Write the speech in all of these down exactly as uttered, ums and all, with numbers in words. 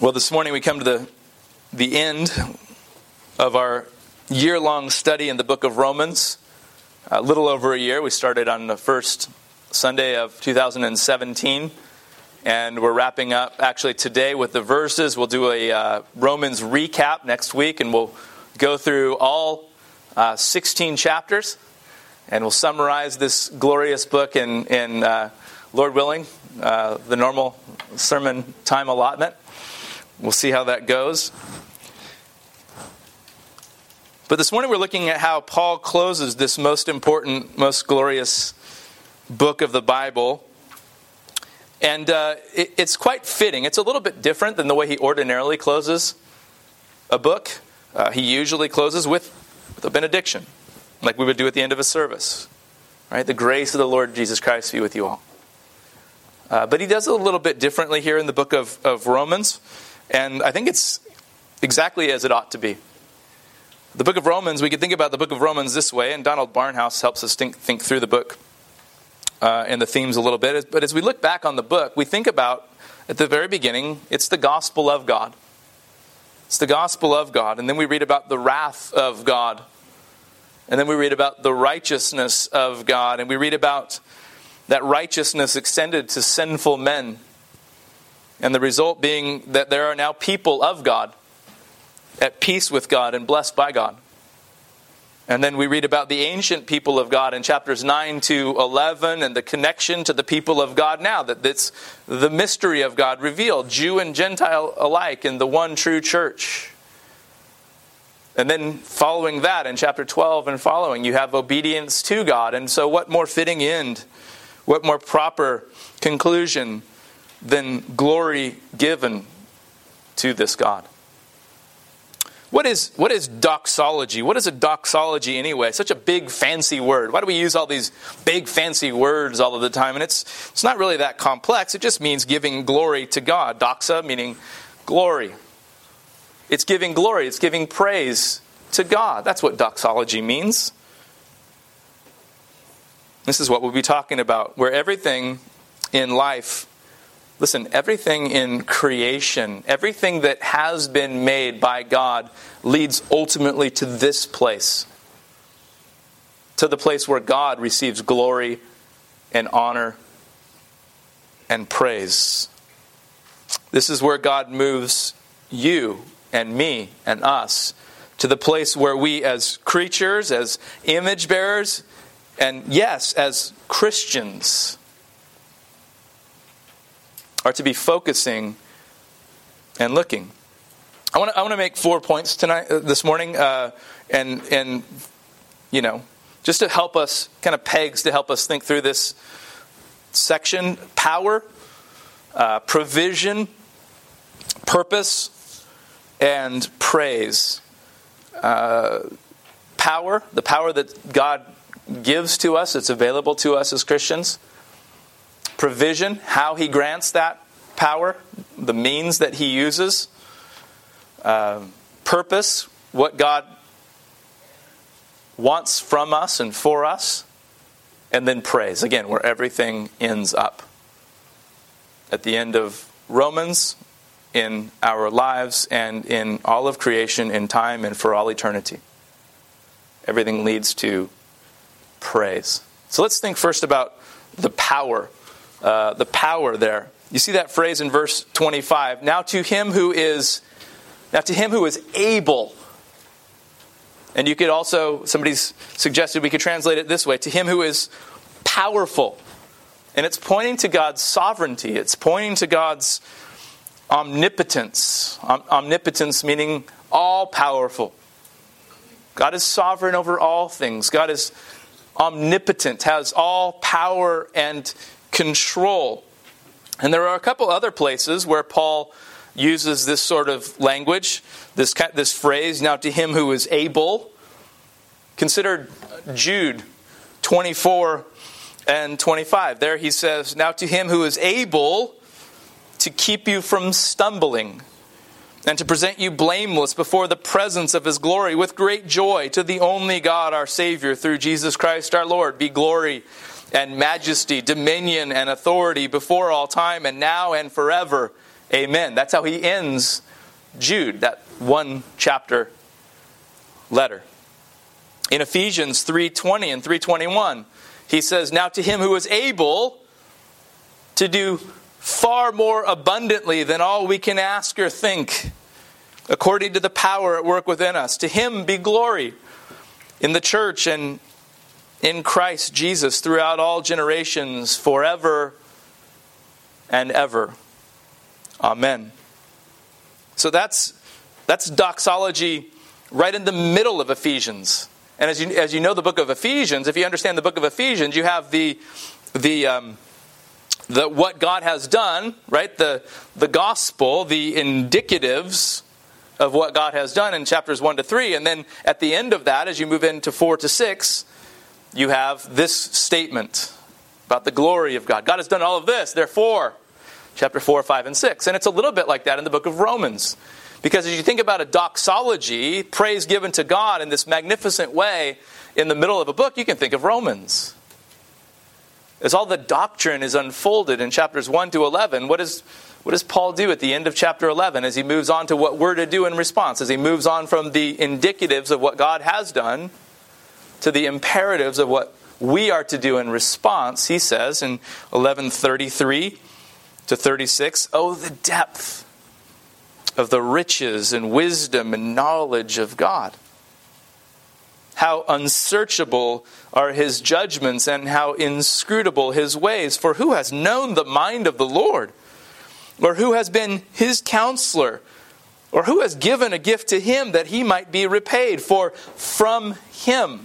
Well, this morning we come to the the end of our year-long study in the book of Romans. A little over a year. We started on the first Sunday of two thousand seventeen, and we're wrapping up actually today with the verses. We'll do a uh, Romans recap next week, and we'll go through all uh, sixteen chapters, and we'll summarize this glorious book in, in uh, Lord willing, uh, the normal sermon time allotment. We'll see how that goes. But this morning we're looking at how Paul closes this most important, most glorious book of the Bible. And uh, it, it's quite fitting. It's a little bit different than the way he ordinarily closes a book. Uh, he usually closes with, with a benediction, like we would do at the end of a service. Right? The grace of the Lord Jesus Christ be with you all. Uh, but he does it a little bit differently here in the book of, of Romans. And I think it's exactly as it ought to be. The book of Romans, we could think about the book of Romans this way, and Donald Barnhouse helps us think, think through the book uh, and the themes a little bit. But as we look back on the book, we think about, at the very beginning, it's the gospel of God. It's the gospel of God. And then we read about the wrath of God. And then we read about the righteousness of God. And we read about that righteousness extended to sinful men. And the result being that there are now people of God, at peace with God and blessed by God. And then we read about the ancient people of God in chapters nine to eleven and the connection to the people of God now. That it's the mystery of God revealed, Jew and Gentile alike, in the one true church. And then following that in chapter twelve and following, you have obedience to God. And so what more fitting end, what more proper conclusion than glory given to this God? What is what is doxology? What is a doxology anyway? Such a big fancy word. Why do we use all these big fancy words all of the time? And it's it's not really that complex. It just means giving glory to God. Doxa meaning glory. It's giving glory. It's giving praise to God. That's what doxology means. This is what we'll be talking about, where everything in life, listen, everything in creation, everything that has been made by God leads ultimately to this place. To the place where God receives glory and honor and praise. This is where God moves you and me and us to the place where we as creatures, as image bearers, and yes, as Christians, are to be focusing and looking. I want to I want to make four points tonight, uh, this morning, uh, and and you know, just to help us, kind of pegs to help us think through this section: power, uh, provision, purpose, and praise. Uh, power, the power that God gives to us, it's available to us as Christians. Provision, how He grants that power, the means that He uses. Uh, purpose, what God wants from us and for us. And then praise, again, where everything ends up. At the end of Romans, in our lives, and in all of creation, in time and for all eternity. Everything leads to praise. So let's think first about the power. Uh, the power there. You see that phrase in verse twenty-five. Now to him who is, now to him who is able. And you could also, somebody's suggested we could translate it this way. To him who is powerful. And it's pointing to God's sovereignty. It's pointing to God's omnipotence. Om- omnipotence meaning all powerful. God is sovereign over all things. God is omnipotent, has all power and control. And there are a couple other places where Paul uses this sort of language, this this phrase, now to him who is able. Consider Jude twenty-four and twenty-five. There he says, now to him who is able to keep you from stumbling and to present you blameless before the presence of His glory with great joy, to the only God our Savior through Jesus Christ our Lord, be glory and majesty, dominion and authority before all time and now and forever. Amen. That's how he ends Jude, that one chapter letter. In Ephesians three twenty and three twenty-one, he says, "Now to him who is able to do far more abundantly than all we can ask or think, according to the power at work within us, to him be glory in the church and in Christ Jesus throughout all generations, forever and ever. Amen." So that's that's doxology right in the middle of Ephesians. And as you as you know the book of Ephesians, if you understand the book of Ephesians, you have the the um, the what God has done, right? The the gospel, the indicatives of what God has done in chapters one to three, and then at the end of that, as you move into four to six, you have this statement about the glory of God. God has done all of this, therefore, chapter four, five, and six. And it's a little bit like that in the book of Romans. Because as you think about a doxology, praise given to God in this magnificent way in the middle of a book, you can think of Romans. As all the doctrine is unfolded in chapters one to eleven, what, is, what does Paul do at the end of chapter eleven as he moves on to what we're to do in response? As he moves on from the indicatives of what God has done to the imperatives of what we are to do in response, he says in eleven thirty-three to thirty-six, "Oh, the depth of the riches and wisdom and knowledge of God. How unsearchable are his judgments and how inscrutable his ways. For who has known the mind of the Lord? Or who has been his counselor? Or who has given a gift to him that he might be repaid? For from him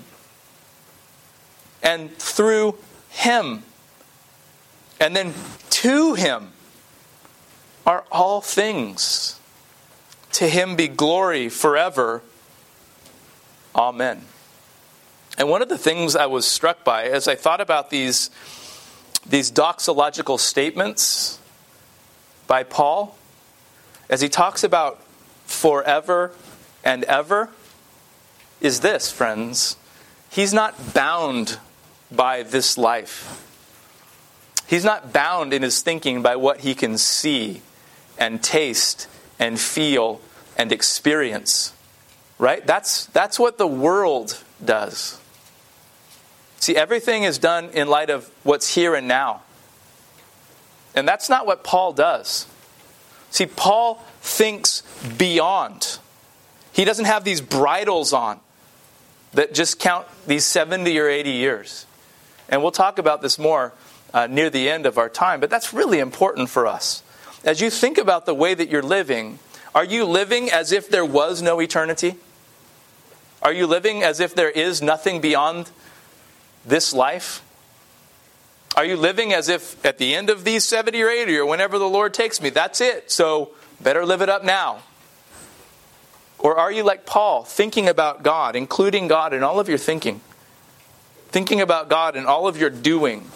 and through him and then to him are all things. To him be glory forever. Amen." And one of the things I was struck by as I thought about these, these doxological statements by Paul, as he talks about forever and ever, is this, friends. He's not bound by this life. He's not bound in his thinking by what he can see and taste and feel and experience. Right? That's, that's what the world does. See, everything is done in light of what's here and now. And that's not what Paul does. See, Paul thinks beyond. He doesn't have these bridles on that just count these seventy or eighty years. And we'll talk about this more uh, near the end of our time. But that's really important for us. As you think about the way that you're living, are you living as if there was no eternity? Are you living as if there is nothing beyond this life? Are you living as if at the end of these seventy or eighty or whenever the Lord takes me, that's it, so better live it up now? Or are you like Paul, thinking about God, including God in all of your thinking? Thinking about God in all of your doing?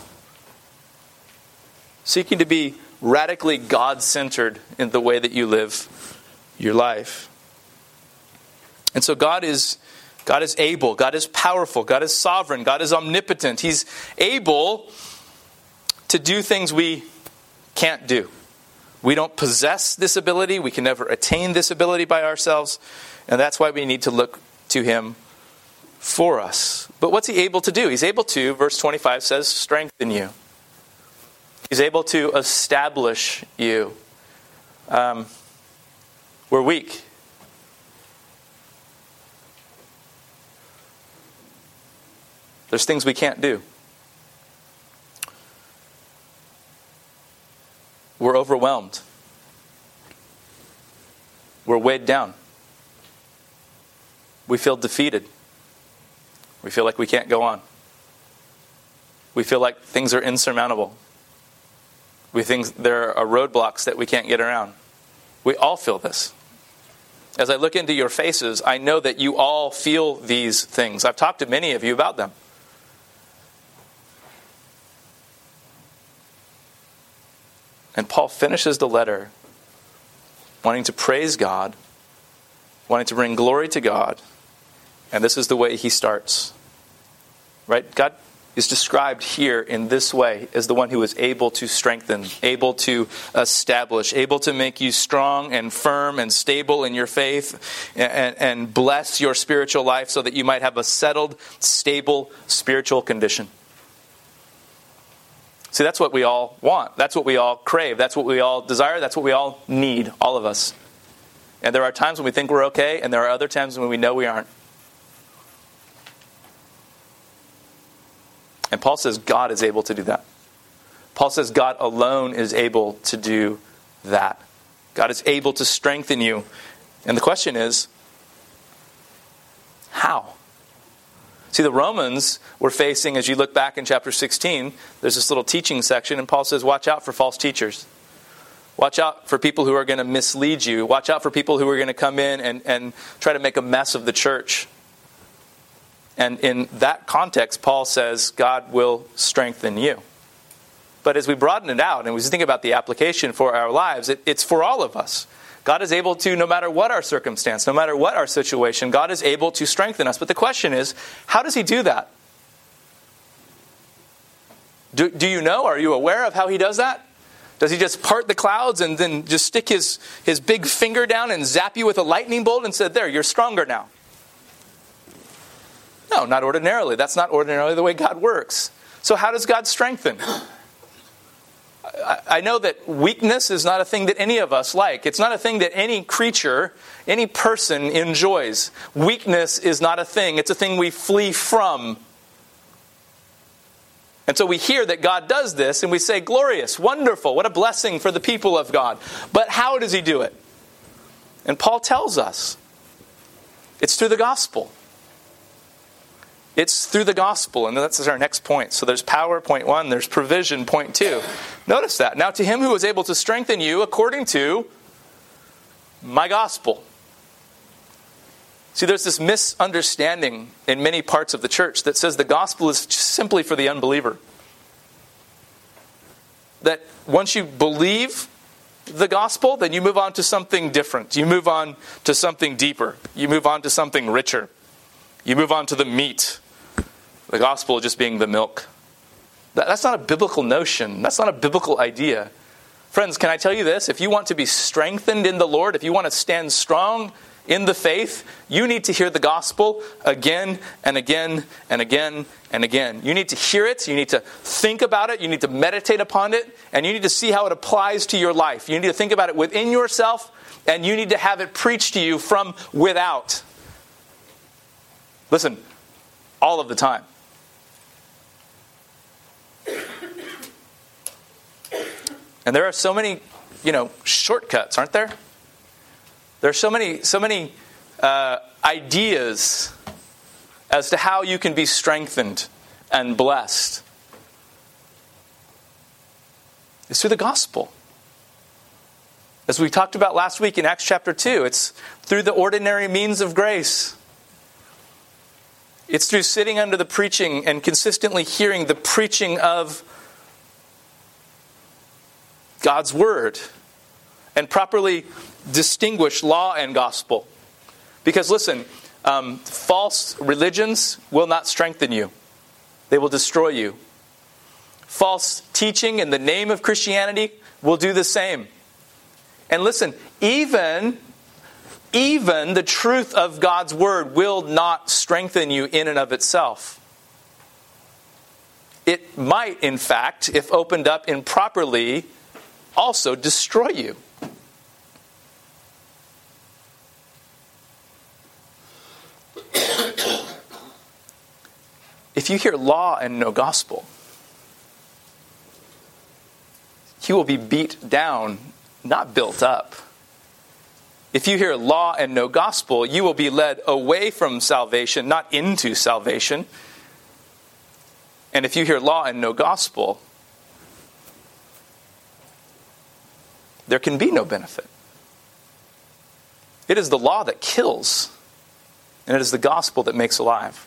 Seeking to be radically God-centered in the way that you live your life. And so God is God is able, God is powerful, God is sovereign, God is omnipotent. He's able to do things we can't do. We don't possess this ability. We can never attain this ability by ourselves. And that's why we need to look to him for us. But what's he able to do? He's able to, verse twenty-five says, strengthen you. He's able to establish you. Um, we're weak. There's things we can't do. We're overwhelmed. We're weighed down. We feel defeated. We feel like we can't go on. We feel like things are insurmountable. We think there are roadblocks that we can't get around. We all feel this. As I look into your faces, I know that you all feel these things. I've talked to many of you about them. And Paul finishes the letter wanting to praise God, wanting to bring glory to God. And this is the way he starts. Right? God, is described here in this way as the one who is able to strengthen, able to establish, able to make you strong and firm and stable in your faith and, and bless your spiritual life so that you might have a settled, stable spiritual condition. See, that's what we all want. That's what we all crave. That's what we all desire. That's what we all need, all of us. And there are times when we think we're okay, and there are other times when we know we aren't. And Paul says God is able to do that. Paul says God alone is able to do that. God is able to strengthen you. And the question is, how? See, the Romans were facing, as you look back in chapter sixteen, there's this little teaching section, and Paul says, watch out for false teachers. Watch out for people who are going to mislead you. Watch out for people who are going to come in and, and try to make a mess of the church. And in that context, Paul says, God will strengthen you. But as we broaden it out and we think about the application for our lives, it, it's for all of us. God is able to, no matter what our circumstance, no matter what our situation, God is able to strengthen us. But the question is, how does he do that? Do, do you know? Are you aware of how he does that? Does he just part the clouds and then just stick his, his big finger down and zap you with a lightning bolt and say, there, you're stronger now? No, not ordinarily. That's not ordinarily the way God works. So how does God strengthen? I, I know that weakness is not a thing that any of us like. It's not a thing that any creature, any person enjoys. Weakness is not a thing. It's a thing we flee from. And so we hear that God does this and we say, glorious, wonderful, what a blessing for the people of God. But how does he do it? And Paul tells us. It's through the gospel. It's through the gospel, and that's our next point. So there's power, point one. There's provision, point two. Notice that. Now to him who is able to strengthen you according to my gospel. See, there's this misunderstanding in many parts of the church that says the gospel is simply for the unbeliever. That once you believe the gospel, then you move on to something different. You move on to something deeper. You move on to something richer. You move on to the meat. The gospel just being the milk. That's not a biblical notion. That's not a biblical idea. Friends, can I tell you this? If you want to be strengthened in the Lord, if you want to stand strong in the faith, you need to hear the gospel again and again and again and again. You need to hear it. You need to think about it. You need to meditate upon it. And you need to see how it applies to your life. You need to think about it within yourself. And you need to have it preached to you from without. Listen, all of the time. And there are so many, you know, shortcuts, aren't there? There are so many, so many uh, ideas as to how you can be strengthened and blessed. It's through the gospel. As we talked about last week in Acts chapter two, it's through the ordinary means of grace. It's through sitting under the preaching and consistently hearing the preaching of God's word and properly distinguish law and gospel. Because listen, um, false religions will not strengthen you. They will destroy you. False teaching in the name of Christianity will do the same. And listen, even, even the truth of God's word will not strengthen you in and of itself. It might, in fact, if opened up improperly, also destroy you. If you hear law and no gospel, you will be beat down, not built up. If you hear law and no gospel, you will be led away from salvation, not into salvation. And if you hear law and no gospel, there can be no benefit. It is the law that kills, and it is the gospel that makes alive.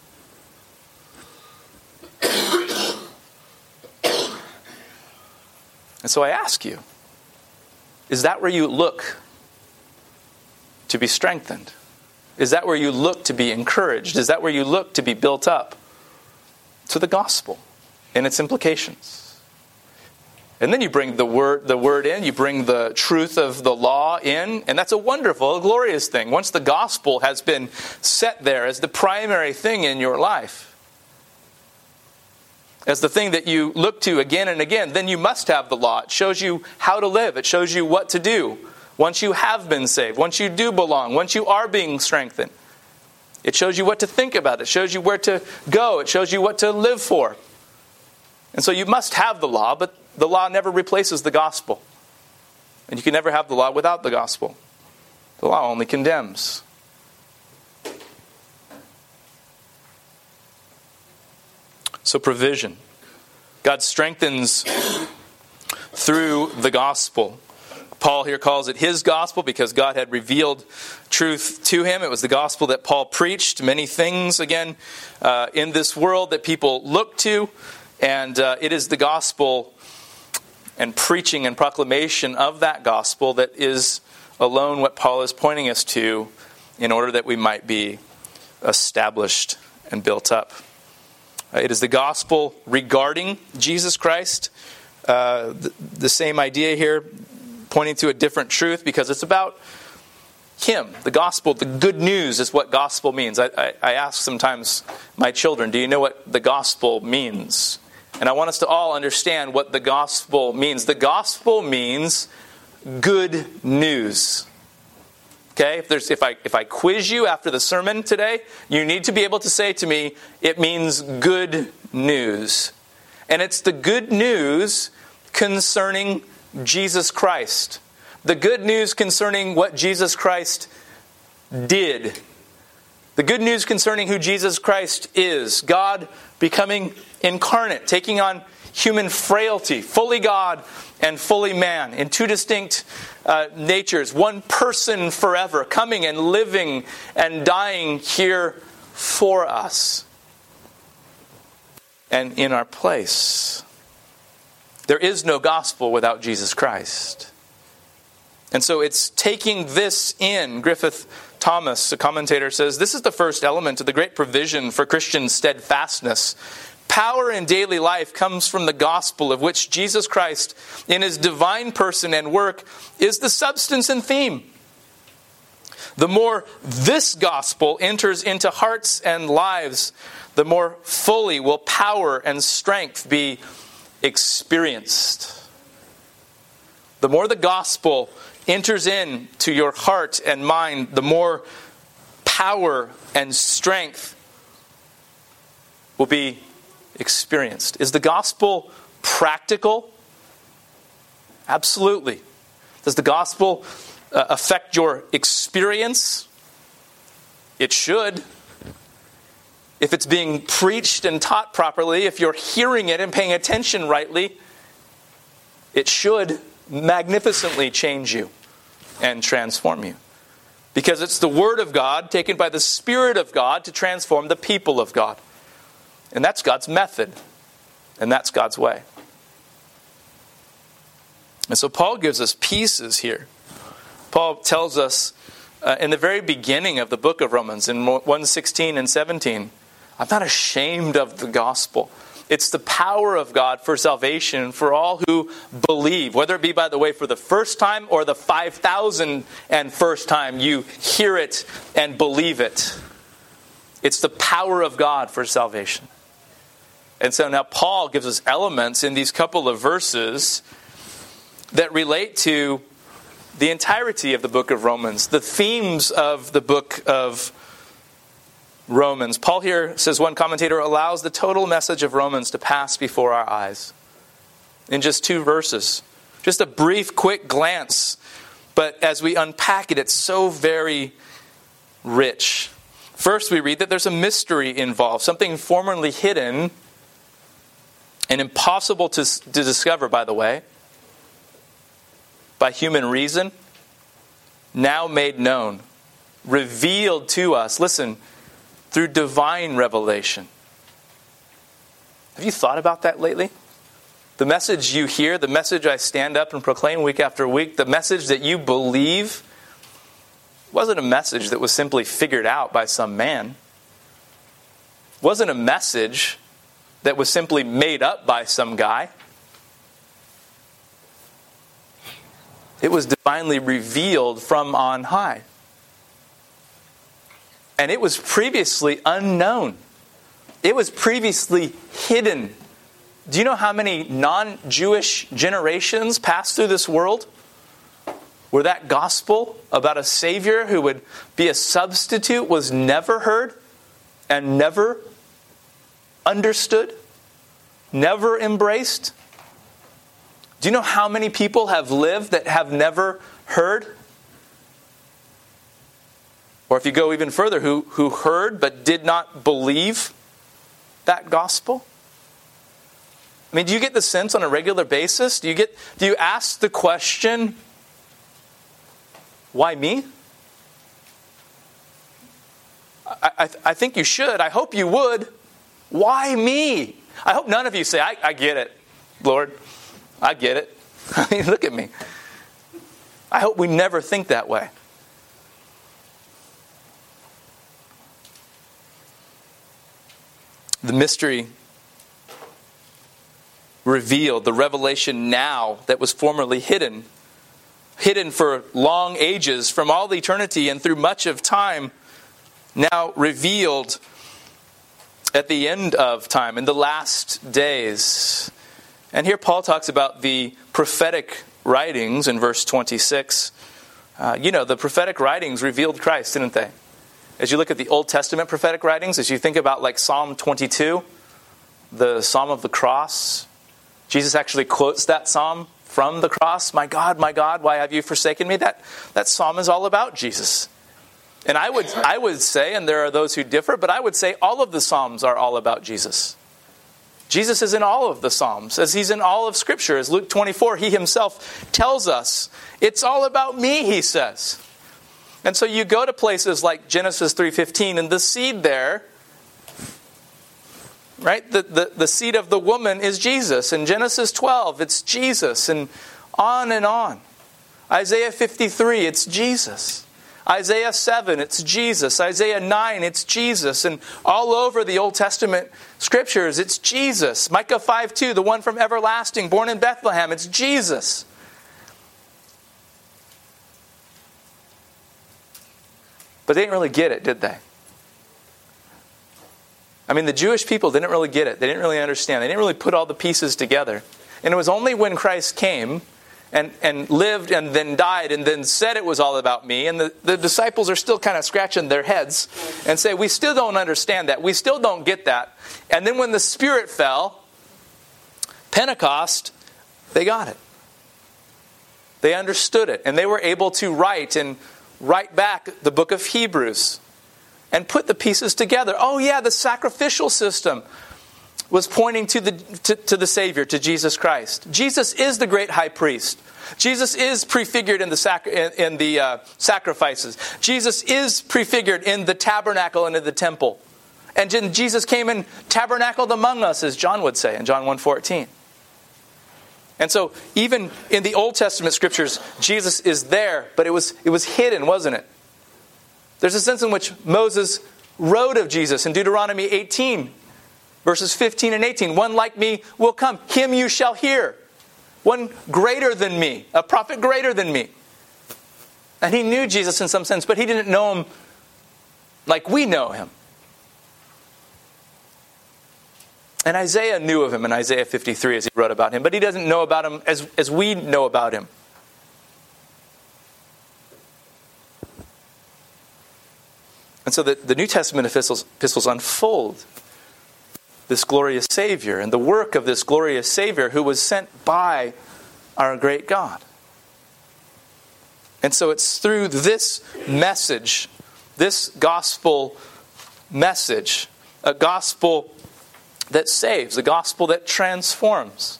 And so I ask you, is that where you look to be strengthened? Is that where you look to be encouraged? Is that where you look to be built up? to the gospel and its implications. And then you bring the word, the word in, you bring the truth of the law in, and that's a wonderful, a glorious thing. Once the gospel has been set there as the primary thing in your life, as the thing that you look to again and again, then you must have the law. It shows you how to live. It shows you what to do once you have been saved, once you do belong, once you are being strengthened. It shows you what to think about. It shows you where to go. It shows you what to live for. And so you must have the law, but the law never replaces the gospel. And you can never have the law without the gospel. The law only condemns. So provision. God strengthens through the gospel. Paul here calls it his gospel because God had revealed truth to him. It was the gospel that Paul preached. Many things, again, uh, in this world that people look to. And uh, it is the gospel and preaching and proclamation of that gospel that is alone what Paul is pointing us to in order that we might be established and built up. Uh, it is the gospel regarding Jesus Christ. Uh, the, the same idea here, pointing to a different truth because it's about Him. The gospel, the good news is what gospel means. I, I, I ask sometimes my children, do you know what the gospel means? And I want us to all understand what the gospel means. The gospel means good news. Okay? If there's if I if I quiz you after the sermon today, you need to be able to say to me, it means good news. And it's the good news concerning Jesus Christ. The good news concerning what Jesus Christ did. The good news concerning who Jesus Christ is. God becoming incarnate, taking on human frailty, fully God and fully man, in two distinct uh, natures, one person forever, coming and living and dying here for us and in our place. There is no gospel without Jesus Christ. And so it's taking this in. Griffith Thomas, a commentator, says, this is the first element of the great provision for Christian steadfastness. Power in daily life comes from the gospel of which Jesus Christ, in His divine person and work, is the substance and theme. The more this gospel enters into hearts and lives, the more fully will power and strength be experienced. The more the gospel enters into your heart and mind, the more power and strength will be experienced. Is the gospel practical? Absolutely. Does the gospel uh, affect your experience? It should. If it's being preached and taught properly, if you're hearing it and paying attention rightly, it should magnificently change you and transform you. Because it's the Word of God taken by the Spirit of God to transform the people of God. And that's God's method. And that's God's way. And so Paul gives us pieces here. Paul tells us uh, in the very beginning of the book of Romans, in one sixteen and seventeen, I'm not ashamed of the gospel. It's the power of God for salvation for all who believe, whether it be, by the way, for the first time or the five thousand and first time you hear it and believe it. It's the power of God for salvation. And so now Paul gives us elements in these couple of verses that relate to the entirety of the book of Romans, the themes of the book of Romans. Paul here, says one commentator, allows the total message of Romans to pass before our eyes in just two verses. Just a brief, quick glance. But as we unpack it, it's so very rich. First, we read that there's a mystery involved, something formerly hidden and impossible to, to discover, by the way, by human reason, now made known, revealed to us. Listen, through divine revelation. Have you thought about that lately? The message you hear, the message I stand up and proclaim week after week, the message that you believe wasn't a message that was simply figured out by some man. It wasn't a message that was simply made up by some guy. It was divinely revealed from on high. And it was previously unknown. It was previously hidden. Do you know how many non-Jewish generations passed through this world where that gospel about a Savior who would be a substitute was never heard and never understood, never embraced? Do you know how many people have lived that have never heard? Or if you go even further, who, who heard but did not believe that gospel? I mean, do you get the sense on a regular basis? Do you get? Do you ask the question, why me? I, I, I think you should. I hope you would. Why me? I hope none of you say, I, I get it, Lord. I get it. I mean, look at me. I hope we never think that way. The mystery revealed, the revelation now that was formerly hidden, hidden for long ages, from all eternity and through much of time, now revealed at the end of time, in the last days. And here Paul talks about the prophetic writings in verse twenty-six. Uh, you know, the prophetic writings revealed Christ, didn't they? As you look at the Old Testament prophetic writings, as you think about like Psalm twenty-two, the Psalm of the Cross, Jesus actually quotes that psalm from the cross. My God, my God, why have you forsaken me? That, that psalm is all about Jesus. And I would, I would say, and there are those who differ, but I would say all of the psalms are all about Jesus. Jesus is in all of the Psalms, as he's in all of Scripture. As Luke twenty-four, he himself tells us, it's all about me, he says. And so you go to places like Genesis three fifteen, and the seed there, right? The, the, the seed of the woman is Jesus. In Genesis twelve, it's Jesus, and on and on. Isaiah fifty-three, it's Jesus. Isaiah seven, it's Jesus. Isaiah nine, it's Jesus. And all over the Old Testament Scriptures, it's Jesus. Micah five two, the one from everlasting, born in Bethlehem, it's Jesus. But they didn't really get it, did they? I mean, the Jewish people didn't really get it. They didn't really understand. They didn't really put all the pieces together. And it was only when Christ came and, and lived and then died and then said it was all about me. And the, the disciples are still kind of scratching their heads and say, we still don't understand that. We still don't get that. And then when the Spirit fell, Pentecost, they got it. They understood it. And they were able to write and write back the book of Hebrews and put the pieces together. Oh yeah, the sacrificial system was pointing to the to, to the Savior, to Jesus Christ. Jesus is the great high priest. Jesus is prefigured in the sac- in, in the uh, sacrifices. Jesus is prefigured in the tabernacle and in the temple. And Jesus came and tabernacled among us, as John would say in John one fourteen. And so even in the Old Testament Scriptures, Jesus is there, but it was it was hidden, wasn't it? There's a sense in which Moses wrote of Jesus in Deuteronomy eighteen, verses fifteen and eighteen. One like me will come, him you shall hear. One greater than me, a prophet greater than me. And he knew Jesus in some sense, but he didn't know him like we know him. And Isaiah knew of him in Isaiah fifty-three as he wrote about him, but he doesn't know about him as, as we know about him. And so the, the New Testament epistles, epistles unfold this glorious Savior and the work of this glorious Savior who was sent by our great God. And so it's through this message, this gospel message, a gospel that saves, a gospel that transforms,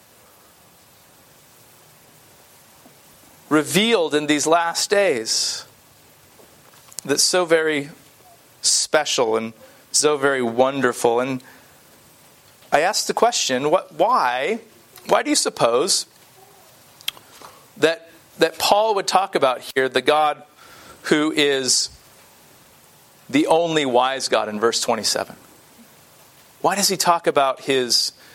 revealed in these last days, that's so very special and so very wonderful. And I ask the question, what, why, why do you suppose that, that Paul would talk about here the God who is the only wise God in verse twenty-seven? Why does he talk about his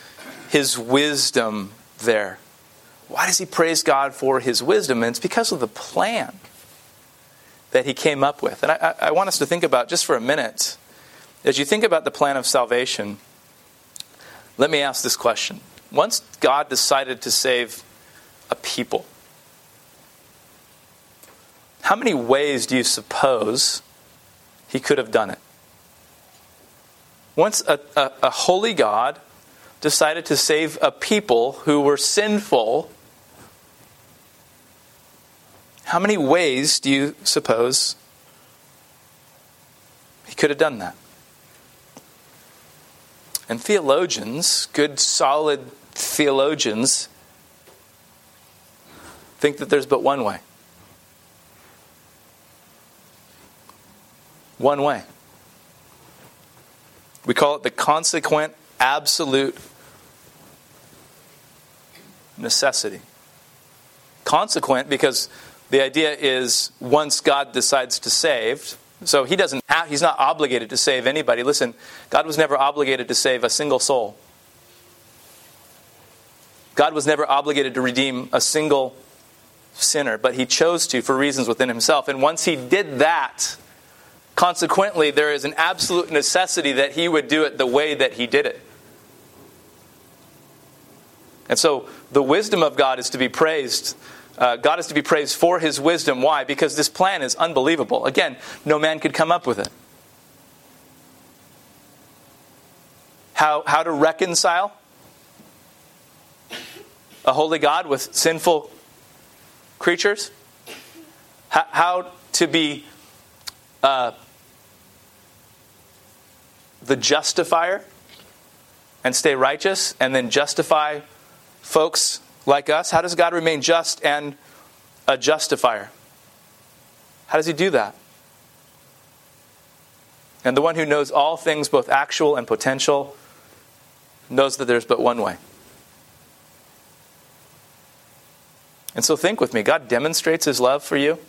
his wisdom there. Why does he praise God for his wisdom? And it's because of the plan that he came up with. And I, I want us to think about just for a minute, as you think about the plan of salvation, let me ask this question. Once God decided to save a people, how many ways do you suppose he could have done it? Once a, a, a holy God decided to save a people who were sinful, how many ways do you suppose he could have done that? And theologians, good solid theologians, think that there's but one way. One way. We call it the consequent absolute necessity. Consequent because the idea is once God decides to save, so he doesn't have, he's not obligated to save anybody. Listen, God was never obligated to save a single soul. God was never obligated to redeem a single sinner, but he chose to for reasons within himself. And once he did that, consequently, there is an absolute necessity that he would do it the way that he did it. And so the wisdom of God is to be praised. Uh, God is to be praised for his wisdom. Why? Because this plan is unbelievable. Again, no man could come up with it. How, how to reconcile a holy God with sinful creatures? How, how to be uh, the justifier and stay righteous and then justify folks like us? How does God remain just and a justifier? How does he do that? And the one who knows all things, both actual and potential, knows that there's but one way. And so think with me. God demonstrates his love for you.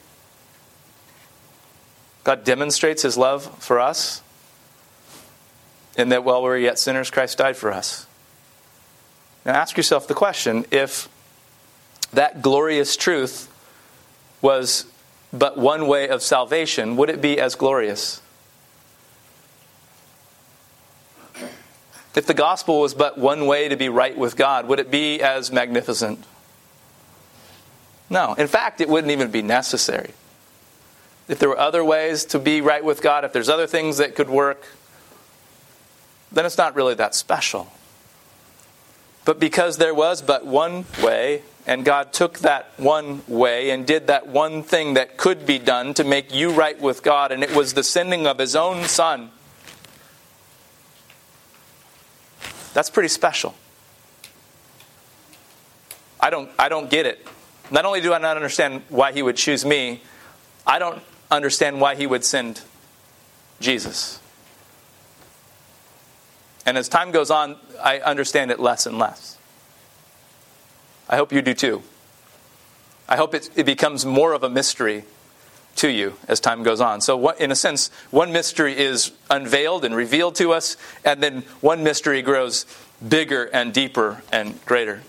God demonstrates his love for us. In that while we were yet sinners, Christ died for us. Now ask yourself the question, if that glorious truth was but one way of salvation, would it be as glorious? If the gospel was but one way to be right with God, would it be as magnificent? No. In fact, it wouldn't even be necessary. If there were other ways to be right with God, if there's other things that could work, then it's not really that special. But because there was but one way, and God took that one way and did that one thing that could be done to make you right with God, and it was the sending of his own Son, that's pretty special. I don't, I don't get it. Not only do I not understand why he would choose me, I don't understand why he would send Jesus. And as time goes on, I understand it less and less. I hope you do too. I hope it, it becomes more of a mystery to you as time goes on. So what, in a sense, one mystery is unveiled and revealed to us, and then one mystery grows bigger and deeper and greater.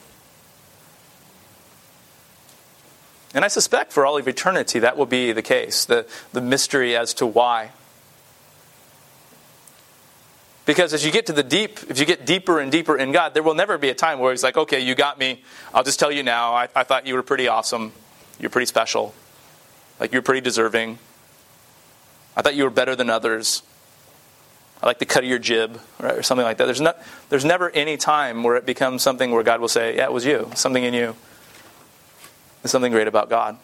And I suspect for all of eternity that will be the case, the, the mystery as to why. Because as you get to the deep, if you get deeper and deeper in God, there will never be a time where he's like, okay, you got me. I'll just tell you now, I, I thought you were pretty awesome. You're pretty special. Like, you're pretty deserving. I thought you were better than others. I like the cut of your jib, right, or something like that. There's not, there's never any time where it becomes something where God will say, yeah, it was you. Something in you. There's something great about God.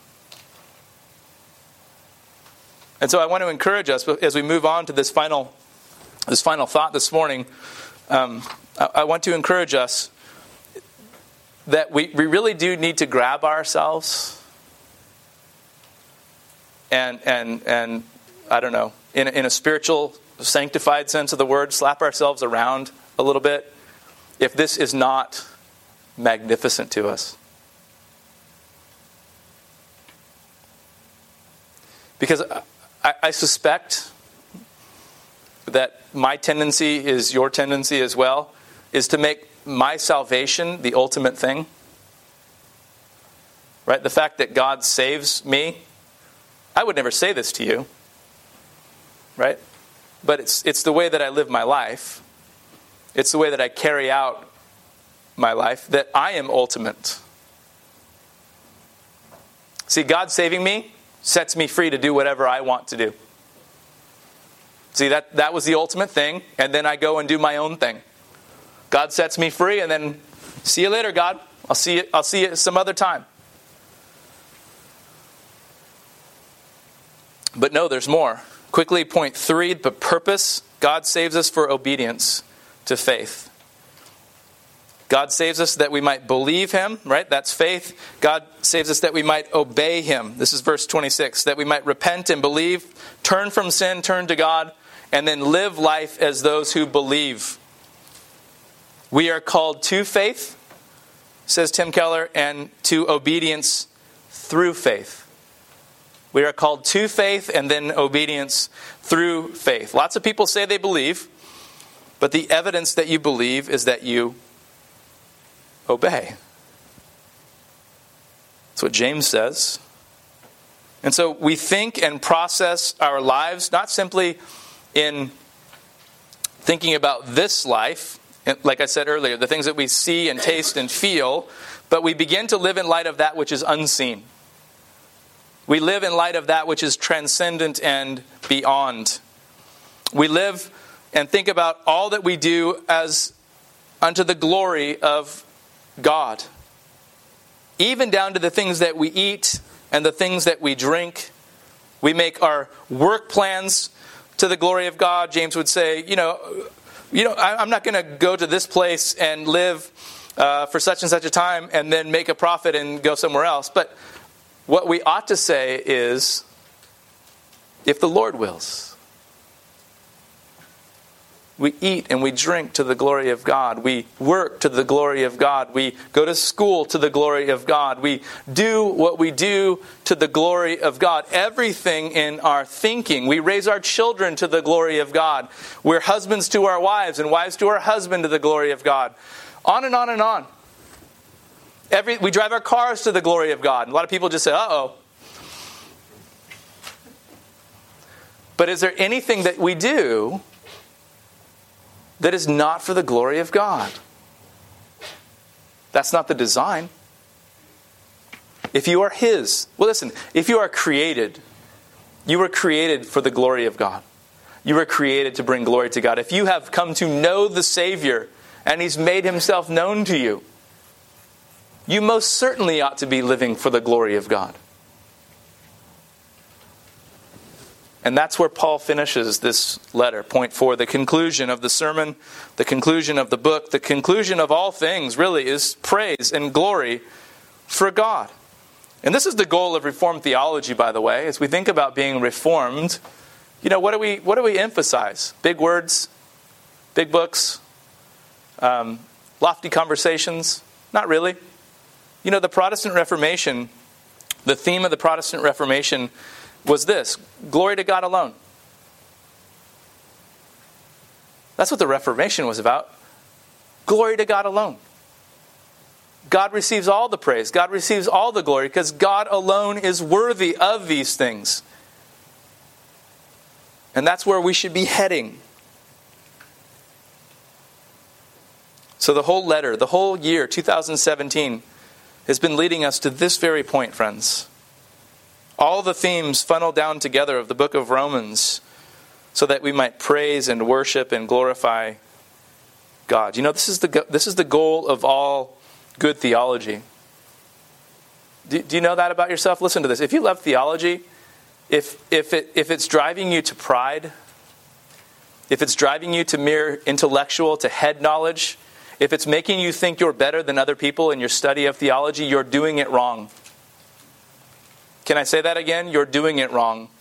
And so I want to encourage us, as we move on to this final This final thought this morning, um, I, I want to encourage us that we, we really do need to grab ourselves and, and, and I don't know, in, in a spiritual, sanctified sense of the word, slap ourselves around a little bit if this is not magnificent to us. Because I, I suspect that my tendency is your tendency as well, is to make my salvation the ultimate thing? Right? The fact that God saves me. I would never say this to you. Right? But it's it's the way that I live my life. It's the way that I carry out my life that I am ultimate. See, God saving me sets me free to do whatever I want to do. See, that, that was the ultimate thing, and then I go and do my own thing. God sets me free, and then see you later, God. I'll see you, I'll see you some other time. But no, there's more. Quickly, point three, the purpose. God saves us for obedience to faith. God saves us that we might believe Him, right? That's faith. God saves us that we might obey Him. This is verse twenty-six. That we might repent and believe, turn from sin, turn to God, and then live life as those who believe. We are called to faith, says Tim Keller, and to obedience through faith. We are called to faith and then obedience through faith. Lots of people say they believe, but the evidence that you believe is that you obey. That's what James says. And so we think and process our lives not simply in thinking about this life, like I said earlier, the things that we see and taste and feel, but we begin to live in light of that which is unseen. We live in light of that which is transcendent and beyond. We live and think about all that we do as unto the glory of God. Even down to the things that we eat and the things that we drink. We make our work plans to the glory of God. James would say, you know, you know, I, I'm not going to go to this place and live uh, for such and such a time and then make a profit and go somewhere else. But what we ought to say is, if the Lord wills. We eat and we drink to the glory of God. We work to the glory of God. We go to school to the glory of God. We do what we do to the glory of God. Everything in our thinking. We raise our children to the glory of God. We're husbands to our wives and wives to our husband to the glory of God. On and on and on. Every, we drive our cars to the glory of God. And a lot of people just say, uh-oh. But is there anything that we do that is not for the glory of God? That's not the design. If you are His, well listen, if you are created, you were created for the glory of God. You were created to bring glory to God. If you have come to know the Savior and He's made Himself known to you, you most certainly ought to be living for the glory of God. And that's where Paul finishes this letter. Point four, the conclusion of the sermon, the conclusion of the book, the conclusion of all things really is praise and glory for God. And this is the goal of Reformed theology, by the way. As we think about being reformed, you know, what do we what do we emphasize? Big words, big books, um, lofty conversations? Not really. You know, the Protestant Reformation, the theme of the Protestant Reformation was this: glory to God alone. That's what the Reformation was about. Glory to God alone. God receives all the praise. God receives all the glory because God alone is worthy of these things. And that's where we should be heading. So the whole letter, the whole year, two thousand seventeen, has been leading us to this very point, friends. All the themes funnel down together of the book of Romans so that we might praise and worship and glorify God. You know, this is the this is the goal of all good theology. Do, do you know that about yourself? Listen to this. If you love theology, if if it if it's driving you to pride, if it's driving you to mere intellectual, to head knowledge, if it's making you think you're better than other people in your study of theology, you're doing it wrong. Can I say that again? You're doing it wrong.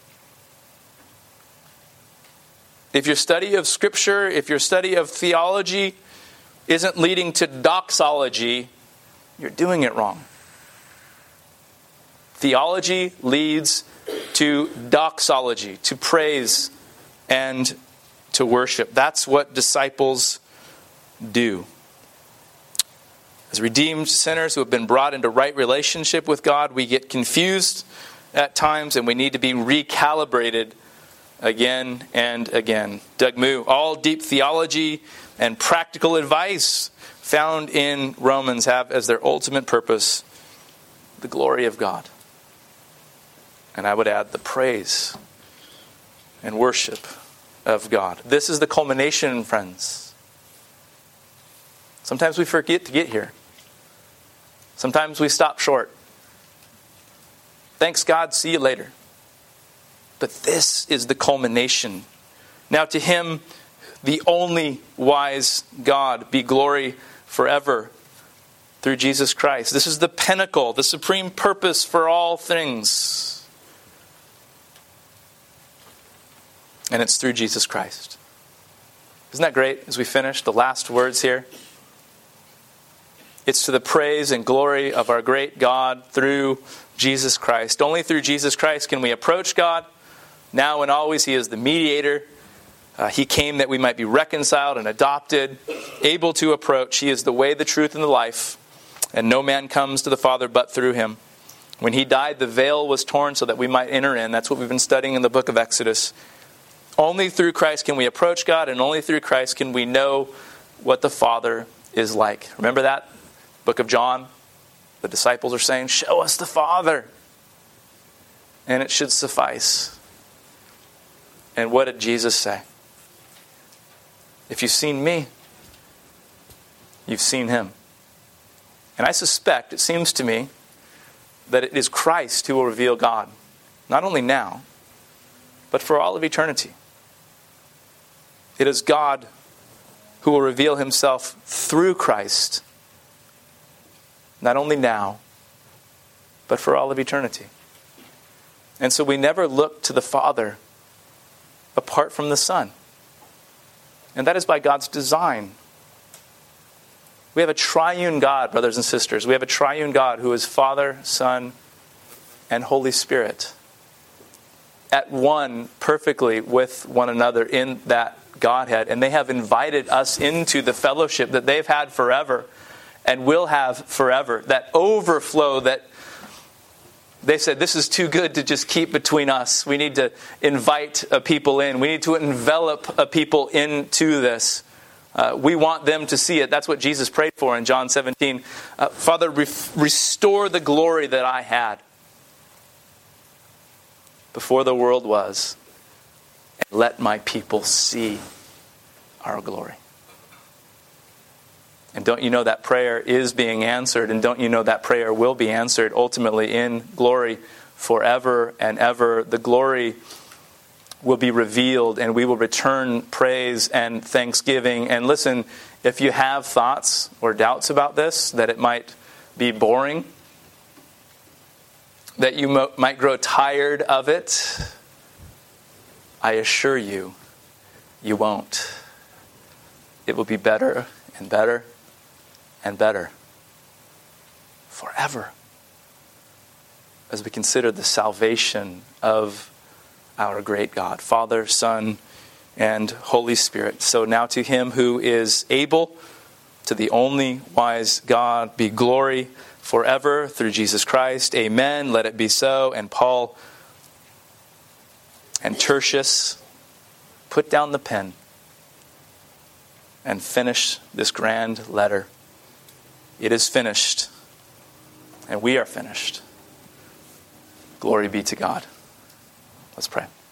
If your study of Scripture, if your study of theology isn't leading to doxology, you're doing it wrong. Theology leads to doxology, to praise and to worship. That's what disciples do. As redeemed sinners who have been brought into right relationship with God, we get confused at times and we need to be recalibrated again and again. Doug Moo, all deep theology and practical advice found in Romans have as their ultimate purpose the glory of God. And I would add the praise and worship of God. This is the culmination, friends. Sometimes we forget to get here. Sometimes we stop short. Thanks God, see you later. But this is the culmination. Now to him, the only wise God, be glory forever through Jesus Christ. This is the pinnacle, the supreme purpose for all things. And it's through Jesus Christ. Isn't that great as we finish the last words here? It's to the praise and glory of our great God through Jesus Christ. Only through Jesus Christ can we approach God. Now and always he is the mediator. Uh, he came that we might be reconciled and adopted, able to approach. He is the way, the truth, and the life. And no man comes to the Father but through him. When he died, the veil was torn so that we might enter in. That's what we've been studying in the book of Exodus. Only through Christ can we approach God, and only through Christ can we know what the Father is like. Remember that? Book of John? The disciples are saying, show us the Father. And it should suffice. And what did Jesus say? If you've seen me, you've seen him. And I suspect, it seems to me, that it is Christ who will reveal God. Not only now, but for all of eternity. It is God who will reveal himself through Christ, not only now, but for all of eternity. And so we never look to the Father apart from the Son. And that is by God's design. We have a triune God, brothers and sisters. We have a triune God who is Father, Son, and Holy Spirit, at one perfectly with one another in that Godhead. And they have invited us into the fellowship that they've had forever and will have forever. That overflow that they said, this is too good to just keep between us. We need to invite a people in. We need to envelop a people into this. Uh, we want them to see it. That's what Jesus prayed for in John seventeen. Uh, Father, re- restore the glory that I had before the world was, and let my people see our glory. And don't you know that prayer is being answered, and don't you know that prayer will be answered ultimately in glory forever and ever. The glory will be revealed, and we will return praise and thanksgiving. And listen, if you have thoughts or doubts about this, that it might be boring, that you mo- might grow tired of it, I assure you, you won't. It will be better and better and better forever as we consider the salvation of our great God, Father, Son, and Holy Spirit. So now to him who is able, to the only wise God, be glory forever through Jesus Christ. Amen. Let it be so. And Paul and Tertius, put down the pen and finish this grand letter. It is finished, and we are finished. Glory be to God. Let's pray.